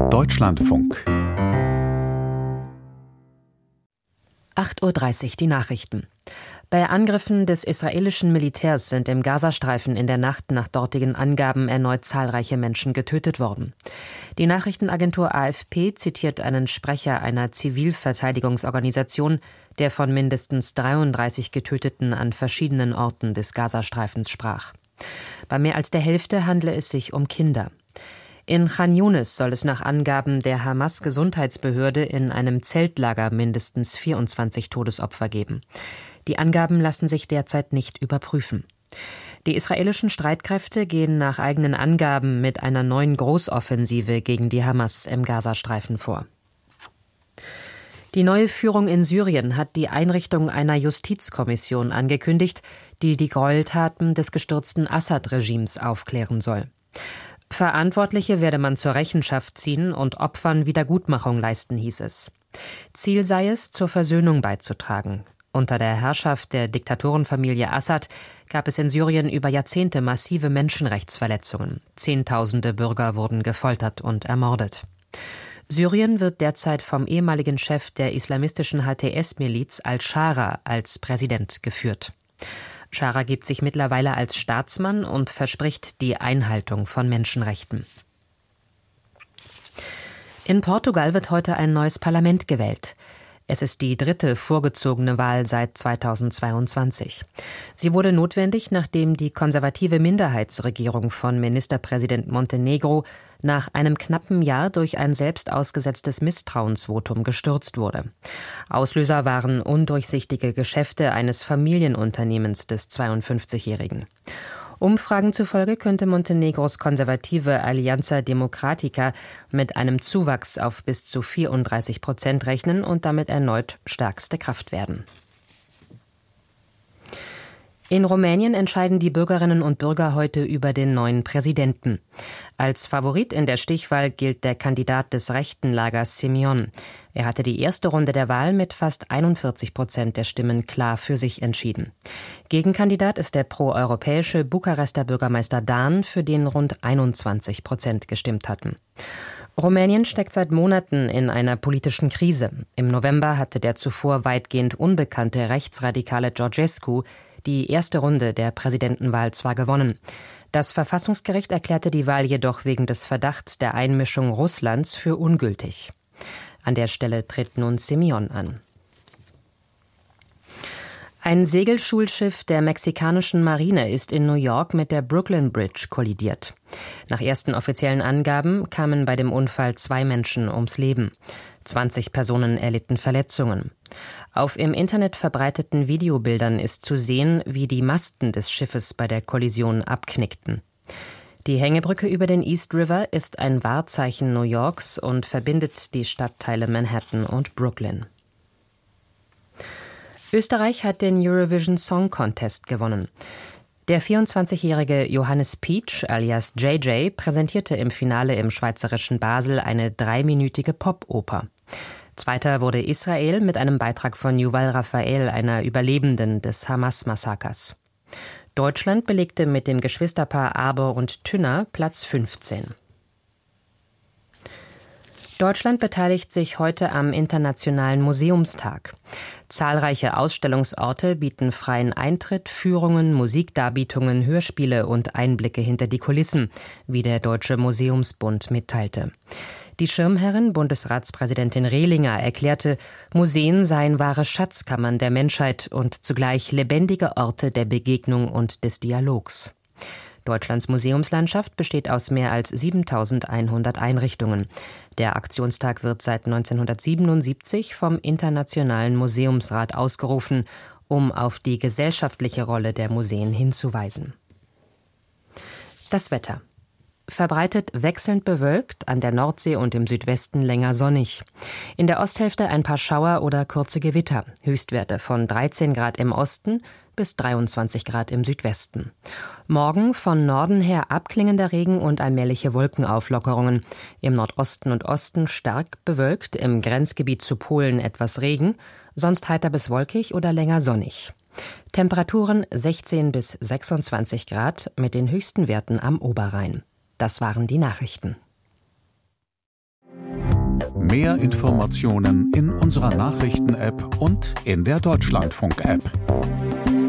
Deutschlandfunk. 8:30 Uhr die Nachrichten. Bei Angriffen des israelischen Militärs sind im Gazastreifen in der Nacht nach dortigen Angaben erneut zahlreiche Menschen getötet worden. Die Nachrichtenagentur AFP zitiert einen Sprecher einer Zivilverteidigungsorganisation, der von mindestens 33 Getöteten an verschiedenen Orten des Gazastreifens sprach. Bei mehr als der Hälfte handle es sich um Kinder. In Khan Yunis soll es nach Angaben der Hamas-Gesundheitsbehörde in einem Zeltlager mindestens 24 Todesopfer geben. Die Angaben lassen sich derzeit nicht überprüfen. Die israelischen Streitkräfte gehen nach eigenen Angaben mit einer neuen Großoffensive gegen die Hamas im Gazastreifen vor. Die neue Führung in Syrien hat die Einrichtung einer Justizkommission angekündigt, die die Gräueltaten des gestürzten Assad-Regimes aufklären soll. Verantwortliche werde man zur Rechenschaft ziehen und Opfern Wiedergutmachung leisten, hieß es. Ziel sei es, zur Versöhnung beizutragen. Unter der Herrschaft der Diktatorenfamilie Assad gab es in Syrien über Jahrzehnte massive Menschenrechtsverletzungen. Zehntausende Bürger wurden gefoltert und ermordet. Syrien wird derzeit vom ehemaligen Chef der islamistischen HTS-Miliz al-Shara als Präsident geführt. Shara gibt sich mittlerweile als Staatsmann und verspricht die Einhaltung von Menschenrechten. In Portugal wird heute ein neues Parlament gewählt. Es ist die dritte vorgezogene Wahl seit 2022. Sie wurde notwendig, nachdem die konservative Minderheitsregierung von Ministerpräsident Montenegro nach einem knappen Jahr durch ein selbst ausgesetztes Misstrauensvotum gestürzt wurde. Auslöser waren undurchsichtige Geschäfte eines Familienunternehmens des 52-Jährigen. Umfragen zufolge könnte Montenegros konservative Alianza Democratica mit einem Zuwachs auf bis zu 34% rechnen und damit erneut stärkste Kraft werden. In Rumänien entscheiden die Bürgerinnen und Bürger heute über den neuen Präsidenten. Als Favorit in der Stichwahl gilt der Kandidat des rechten Lagers Simion. Er hatte die erste Runde der Wahl mit fast 41% der Stimmen klar für sich entschieden. Gegenkandidat ist der proeuropäische Bukarester Bürgermeister Dan, für den rund 21% gestimmt hatten. Rumänien steckt seit Monaten in einer politischen Krise. Im November hatte der zuvor weitgehend unbekannte rechtsradikale Georgescu die erste Runde der Präsidentenwahl zwar gewonnen. Das Verfassungsgericht erklärte die Wahl jedoch wegen des Verdachts der Einmischung Russlands für ungültig. An der Stelle tritt nun Simion an. Ein Segelschulschiff der mexikanischen Marine ist in New York mit der Brooklyn Bridge kollidiert. Nach ersten offiziellen Angaben kamen bei dem Unfall 2 Menschen ums Leben. 20 Personen erlitten Verletzungen. Auf im Internet verbreiteten Videobildern ist zu sehen, wie die Masten des Schiffes bei der Kollision abknickten. Die Hängebrücke über den East River ist ein Wahrzeichen New Yorks und verbindet die Stadtteile Manhattan und Brooklyn. Österreich hat den Eurovision Song Contest gewonnen. Der 24-jährige Johannes Pietsch alias JJ präsentierte im Finale im schweizerischen Basel eine 3-minütige Popoper. Zweiter wurde Israel mit einem Beitrag von Yuval Raphael, einer Überlebenden des Hamas-Massakers. Deutschland belegte mit dem Geschwisterpaar Aber und Tünner Platz 15. Deutschland beteiligt sich heute am Internationalen Museumstag. Zahlreiche Ausstellungsorte bieten freien Eintritt, Führungen, Musikdarbietungen, Hörspiele und Einblicke hinter die Kulissen, wie der Deutsche Museumsbund mitteilte. Die Schirmherrin, Bundesratspräsidentin Rehlinger, erklärte, Museen seien wahre Schatzkammern der Menschheit und zugleich lebendige Orte der Begegnung und des Dialogs. Deutschlands Museumslandschaft besteht aus mehr als 7.100 Einrichtungen. Der Aktionstag wird seit 1977 vom Internationalen Museumsrat ausgerufen, um auf die gesellschaftliche Rolle der Museen hinzuweisen. Das Wetter. Verbreitet wechselnd bewölkt, an der Nordsee und im Südwesten länger sonnig. In der Osthälfte ein paar Schauer oder kurze Gewitter. Höchstwerte von 13 Grad im Osten bis 23 Grad im Südwesten. Morgen von Norden her abklingender Regen und allmähliche Wolkenauflockerungen. Im Nordosten und Osten stark bewölkt, im Grenzgebiet zu Polen etwas Regen, sonst heiter bis wolkig oder länger sonnig. Temperaturen 16 bis 26 Grad mit den höchsten Werten am Oberrhein. Das waren die Nachrichten. Mehr Informationen in unserer Nachrichten-App und in der Deutschlandfunk-App.